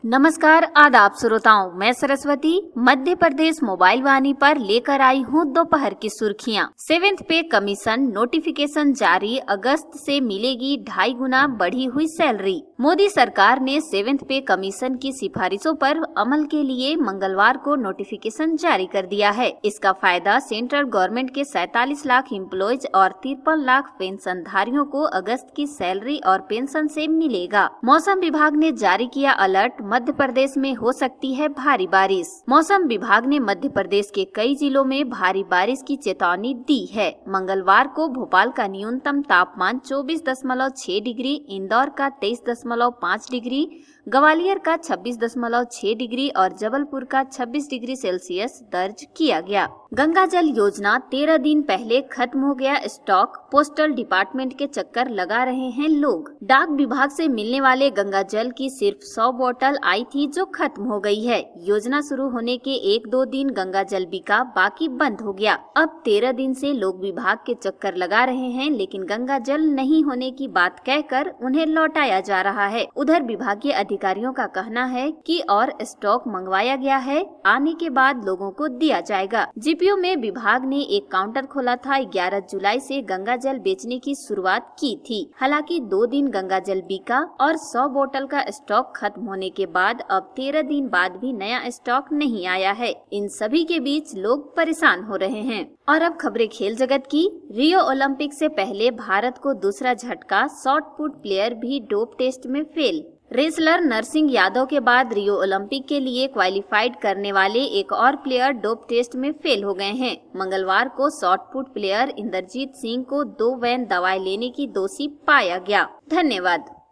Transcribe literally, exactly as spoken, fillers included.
नमस्कार आदाब श्रोताओं, मैं सरस्वती मध्य प्रदेश मोबाइल वाणी पर लेकर आई हूँ दोपहर की सुर्खियाँ। सेवेंथ पे कमीशन नोटिफिकेशन जारी, अगस्त से मिलेगी ढाई गुना बढ़ी हुई सैलरी। मोदी सरकार ने सेवेंथ पे कमीशन की सिफारिशों पर अमल के लिए मंगलवार को नोटिफिकेशन जारी कर दिया है। इसका फायदा सेंट्रल गवर्नमेंट के सैतालीस लाख एम्प्लॉयज और तिरपन लाख पेंशनधारियों को अगस्त की सैलरी और पेंशन से मिलेगा। मौसम विभाग ने जारी किया अलर्ट, मध्य प्रदेश में हो सकती है भारी बारिश। मौसम विभाग ने मध्य प्रदेश के कई जिलों में भारी बारिश की चेतावनी दी है। मंगलवार को भोपाल का न्यूनतम तापमान चौबीस दशमलव छह डिग्री, इंदौर का तेईस दशमलव पाँच डिग्री, ग्वालियर का छब्बीस दशमलव छह डिग्री और जबलपुर का छब्बीस डिग्री सेल्सियस दर्ज किया गया। गंगा जल योजना तेरह दिन पहले खत्म हो गया स्टॉक, पोस्टल डिपार्टमेंट के चक्कर लगा रहे हैं लोग। डाक विभाग से मिलने वाले गंगा जल की सिर्फ सौ बोतल आई थी जो खत्म हो गई है। योजना शुरू होने के एक दो दिन गंगा जल बिका, बाकी बंद हो गया। अब तेरह दिन से लोग विभाग के चक्कर लगा रहे हैं, लेकिन गंगा जल नहीं होने की बात कहकर उन्हें लौटाया जा रहा है। उधर विभागीय अधिकारियों का कहना है कि और स्टॉक मंगवाया गया है, आने के बाद लोगों को दिया जाएगा। जीपीओ में विभाग ने एक काउंटर खोला था। ग्यारह जुलाई से गंगा जल बेचने की शुरुआत की थी। हालांकि दो दिन गंगा जल बिका और सौ बोतल का स्टॉक खत्म होने के बाद अब तेरह दिन बाद भी नया स्टॉक नहीं आया है। इन सभी के बीच लोग परेशान हो रहे हैं। और अब खबरें खेल जगत की। रियो ओलंपिक से पहले भारत को दूसरा झटका, शॉट पुट प्लेयर भी डोप टेस्ट में फेल। रेसलर नरसिंह यादव के बाद रियो ओलंपिक के लिए क्वालिफाइड करने वाले एक और प्लेयर डोप टेस्ट में फेल हो गए हैं। मंगलवार को shot put player Inderjeet Singh को दो वैन दवाई लेने की दोषी पाया गया। धन्यवाद।